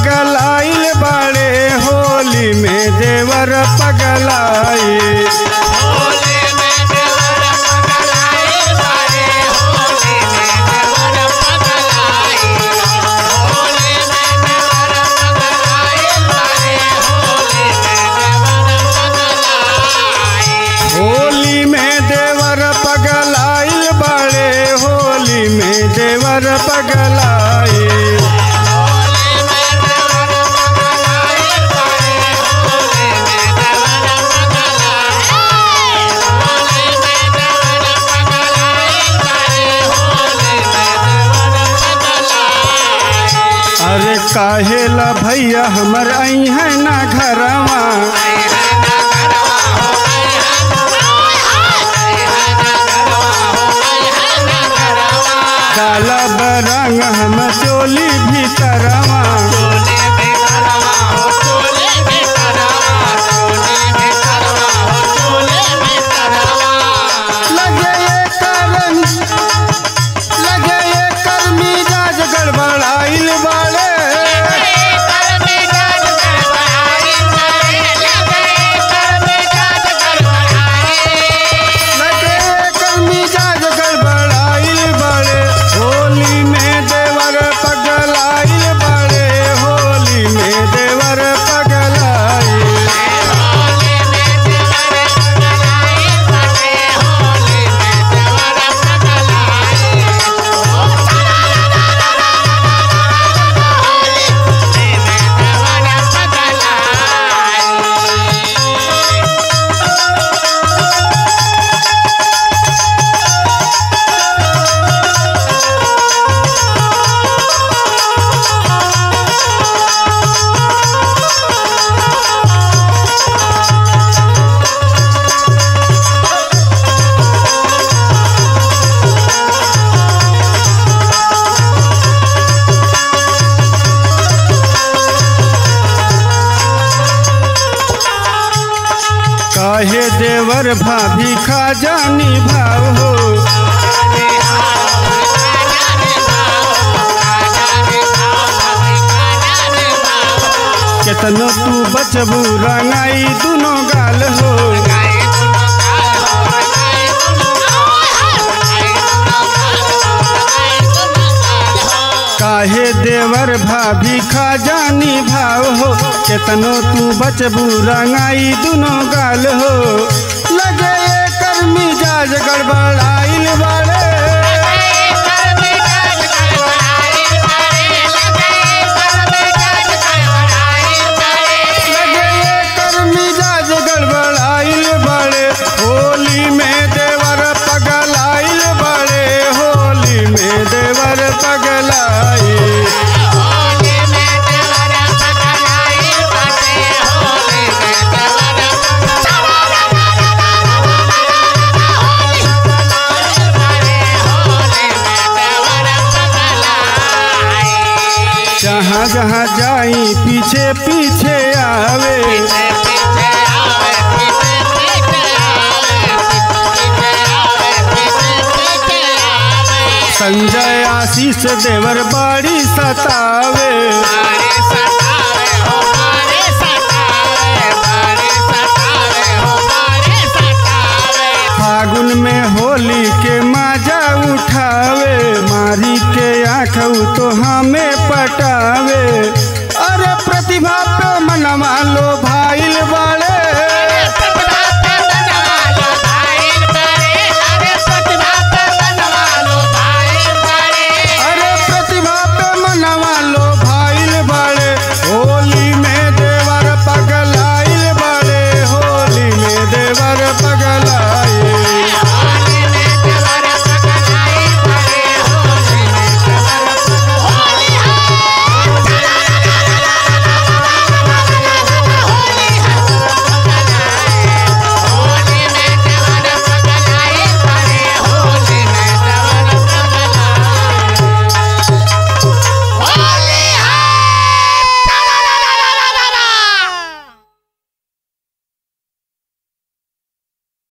पगलाइल बड़े होली में देवर पगलाई। होली में देवर पगलाइल बड़े होली में देवर पगलाई। अरे काहेला भैया हमर आई है ना घरवा। काला बरंग हम चोली भीतरवा। लगे ये कर मिजाज गड़बड़ाइल बड़े। काहे देवर भाभी खजानी भाव हो। केतनो तू बचबू रंगाई दोनों गाल हो। काहे देवर भाभी खजानी भाव हो। केतनो तू बचबू रंगाई दोनों गाल हो। लगे ये कर मिजाज गड़बड़ाइल बड़े। लगे ये कर मिजाज गड़बड़ाइल बड़े। होली में देवर पगलाइल बड़े होली में देवर पगलाई। जहाँ जहाँ जाई पीछे पीछे आवे। संजय आशीष देवर बाड़ी सतावे। फागुन में होली के मजा उठावे। मारी के आँख तो हमें पटावे। अरे प्रतिभा पे मनवा लो भाईल बा।